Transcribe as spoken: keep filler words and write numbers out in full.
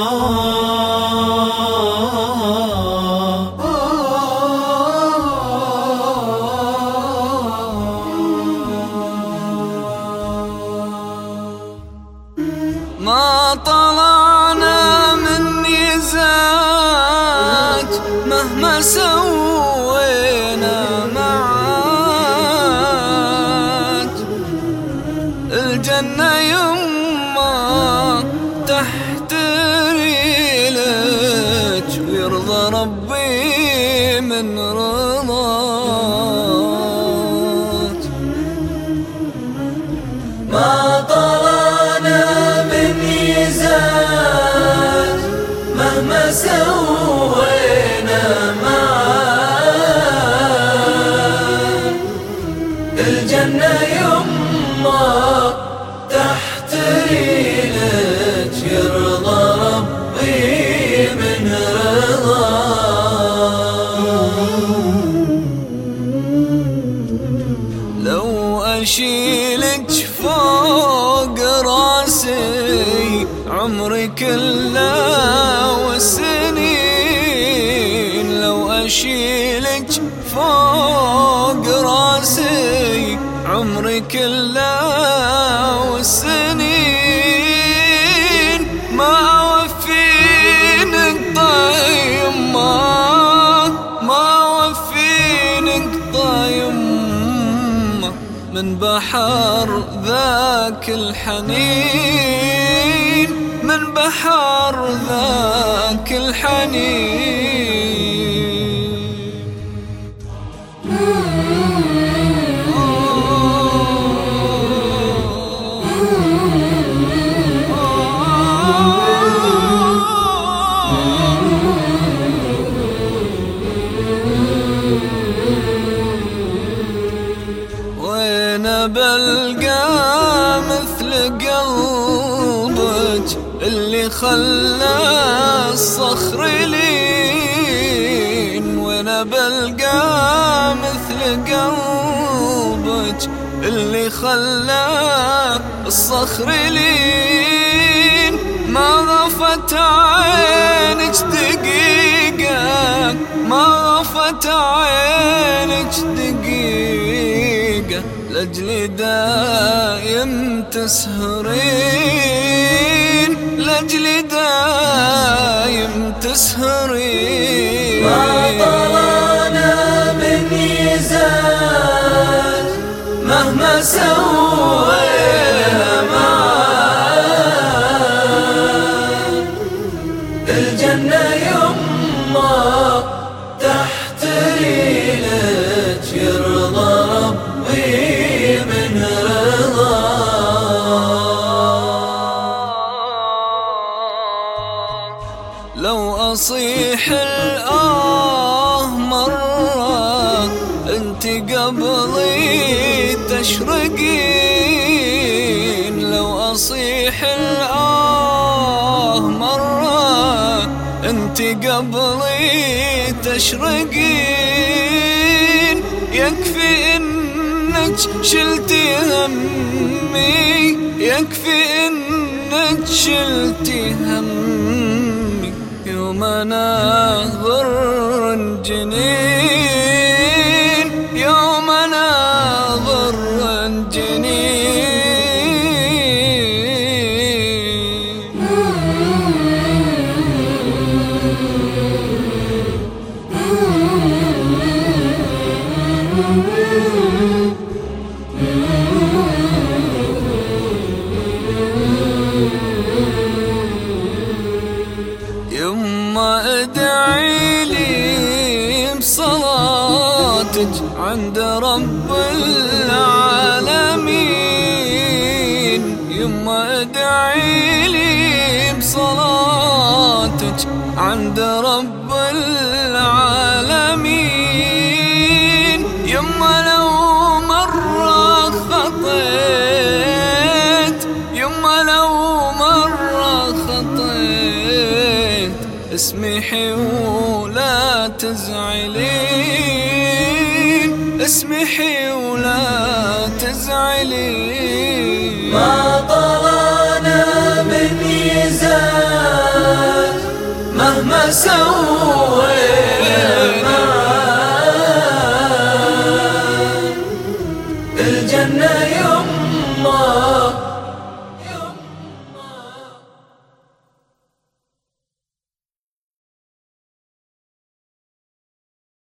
ما طلعنا من نزاج مهما سوينا معاك، الجنة يما تحت ريلك ويرضى ربي من رضاك. ما طلعنا من نزاج مهما سوينا معاك، الجنة يما تحت ريلك يرضى ربي من رضاك. لو أشيلك فوق راسي عمري كله والسنين، لو أشيلك فوق راسي عمري كله والسنين، ما أوفينك طيب ما ما أوفينك طيب من بحر ذاك الحنين، من بحر ذاك الحنين. وين بلقى مثل قلبك اللي خلى الصخر لين، وين بلقى مثل قلبك اللي خلى الصخر لين، ما غفت عينك دقيقة، ما غفت عينك دقيقة لأجلي دايم تسهرين، لأجلي دايم تسهرين. ما طلعنا من نزاج مهما سوينا معاك، الجنة يما تحت ريلك يرضى ربي من رضاك. لو أصيح الآه مرة انت قبلي تشرقين، لو أصيح الآه مرة انت قبلي تشرقين، يكفي انك شلتي همي، يكفي انك شلتي همي يوم ناظر جنين، يوم ناظر جنين. يما ادعي لي بصلاتك عند رب العالمين، يما ادعي لي بصلاتك عند رب العالمين، يما لو مرة خطيت، يما لو مرة خطيت اسمحي ولا تزعلين، اسمحي ولا تزعلين. ما طلعنا من نزاج سوينا